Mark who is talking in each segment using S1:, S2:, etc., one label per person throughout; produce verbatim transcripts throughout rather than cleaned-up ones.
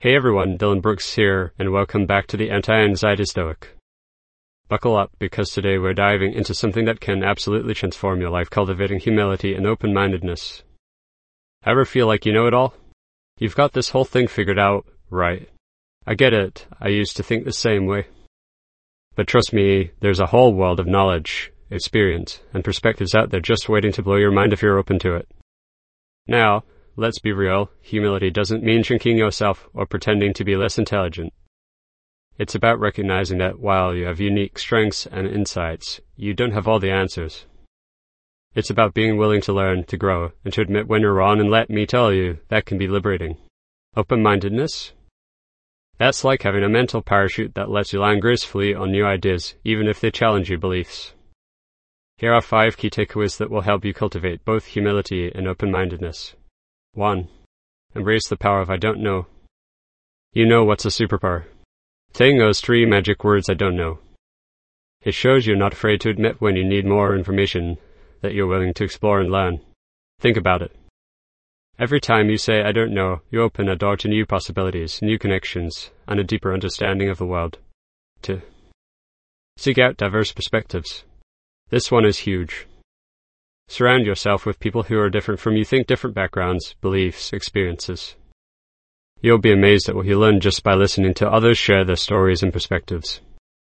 S1: Hey everyone, Dylan Brooks here, and welcome back to the Anti-Anxiety Stoic. Buckle up, because today we're diving into something that can absolutely transform your life, cultivating humility and open-mindedness. Ever feel like you know it all? You've got this whole thing figured out, right? I get it, I used to think the same way. But trust me, there's a whole world of knowledge, experience, and perspectives out there just waiting to blow your mind if you're open to it. Now, let's be real, humility doesn't mean shrinking yourself or pretending to be less intelligent. It's about recognizing that while you have unique strengths and insights, you don't have all the answers. It's about being willing to learn, to grow, and to admit when you're wrong, and let me tell you, that can be liberating. Open-mindedness? That's like having a mental parachute that lets you land gracefully on new ideas, even if they challenge your beliefs. Here are five key takeaways that will help you cultivate both humility and open-mindedness. one. Embrace the power of I don't know. You know what's a superpower. Saying those three magic words, I don't know. It shows you're not afraid to admit when you need more information, that you're willing to explore and learn. Think about it. Every time you say I don't know, you open a door to new possibilities, new connections, and a deeper understanding of the world. two. Seek out diverse perspectives. This one is huge. Surround yourself with people who are different from you, think different backgrounds, beliefs, experiences. You'll be amazed at what you learn just by listening to others share their stories and perspectives.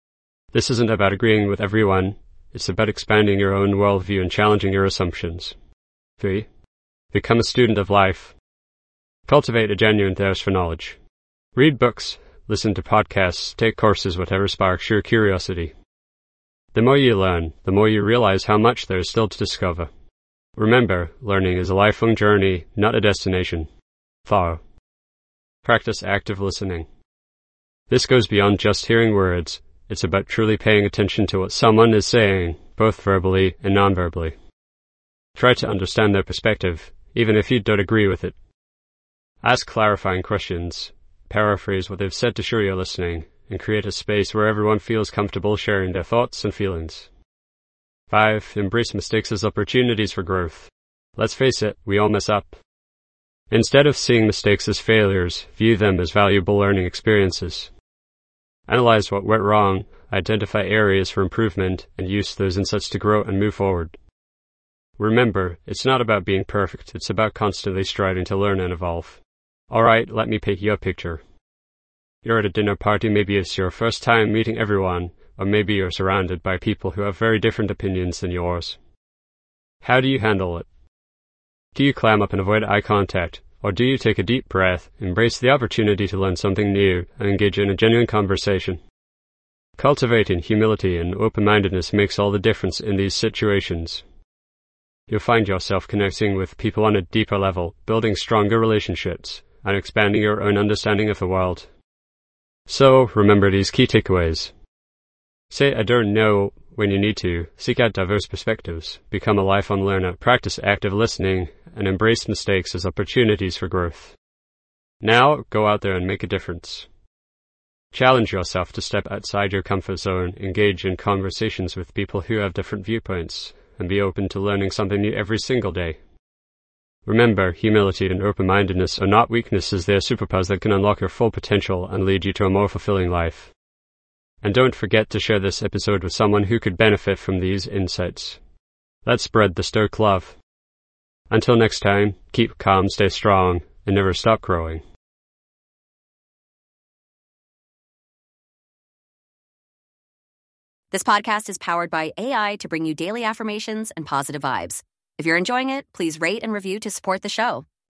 S1: This isn't about agreeing with everyone, it's about expanding your own worldview and challenging your assumptions. three. Become a student of life. Cultivate a genuine thirst for knowledge. Read books, listen to podcasts, take courses, whatever sparks your curiosity. The more you learn, the more you realize how much there is still to discover. Remember, learning is a lifelong journey, not a destination. four. Practice active listening. This goes beyond just hearing words. It's about truly paying attention to what someone is saying, both verbally and non-verbally. Try to understand their perspective, even if you don't agree with it. Ask clarifying questions, paraphrase what they've said to show you're listening, and create a space where everyone feels comfortable sharing their thoughts and feelings. five. Embrace mistakes as opportunities for growth. Let's face it, we all mess up. Instead of seeing mistakes as failures, view them as valuable learning experiences. Analyze what went wrong, identify areas for improvement, and use those insights to grow and move forward. Remember, it's not about being perfect, it's about constantly striving to learn and evolve. Alright, let me paint you a picture. You're at a dinner party, maybe it's your first time meeting everyone, or maybe you're surrounded by people who have very different opinions than yours. How do you handle it? Do you clam up and avoid eye contact, or do you take a deep breath, embrace the opportunity to learn something new, and engage in a genuine conversation? Cultivating humility and open-mindedness makes all the difference in these situations. You'll find yourself connecting with people on a deeper level, building stronger relationships, and expanding your own understanding of the world. So, remember these key takeaways. Say I don't know when you need to, seek out diverse perspectives, become a lifelong learner, practice active listening, and embrace mistakes as opportunities for growth. Now, go out there and make a difference. Challenge yourself to step outside your comfort zone, engage in conversations with people who have different viewpoints, and be open to learning something new every single day. Remember, humility and open-mindedness are not weaknesses, they are superpowers that can unlock your full potential and lead you to a more fulfilling life. And don't forget to share this episode with someone who could benefit from these insights. Let's spread the Stoic love. Until next time, keep calm, stay strong, and never stop growing.
S2: This podcast is powered by A I to bring you daily affirmations and positive vibes. If you're enjoying it, please rate and review to support the show.